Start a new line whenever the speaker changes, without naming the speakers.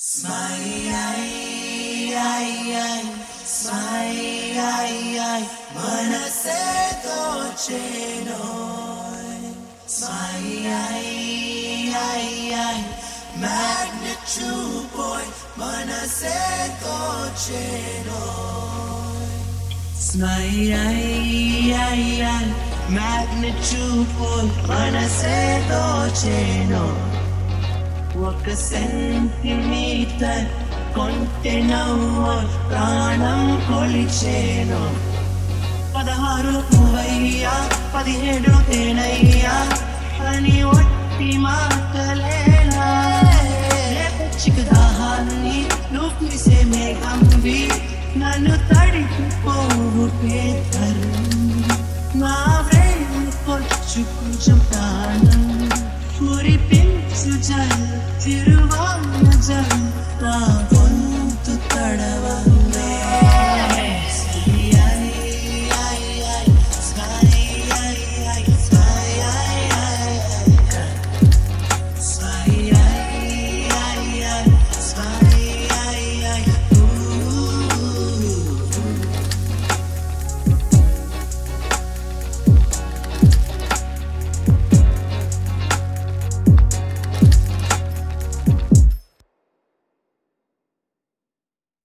Smile, మనసే దోచెనోయ్. Smile, magnitude boy, మనసే దోచెనోయ్. Smile, magnitude boy, మనసే దోచెనోయ్. ఒక సెంటీమీటర్ కొంటెనవ్వు ప్రాణం కొలిచేను. 16 పువ్వయ్యా 17 తేనయ్యా అని ఒట్టి మాటలేనా. రేపచ్చిక దాహాన్ని నువ్వు తీసే మేఘంవి నన్ను తడిపోవు పేదరు. నా వేలు కొచ్చు కొంచెం ప్రాణం కురిపించు జల్ తిరువాన జల్